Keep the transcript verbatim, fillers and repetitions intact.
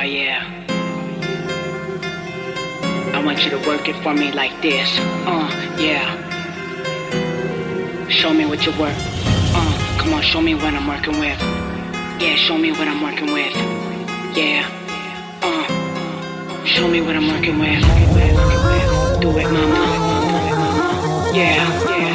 yeah. I want you to work it for me like this. Uh, yeah. Show me what you work. Uh, come on, show me what I'm working with. Yeah, show me what I'm working with. Yeah. Uh, show me what I'm working with. Do it, mama. Yeah, yeah.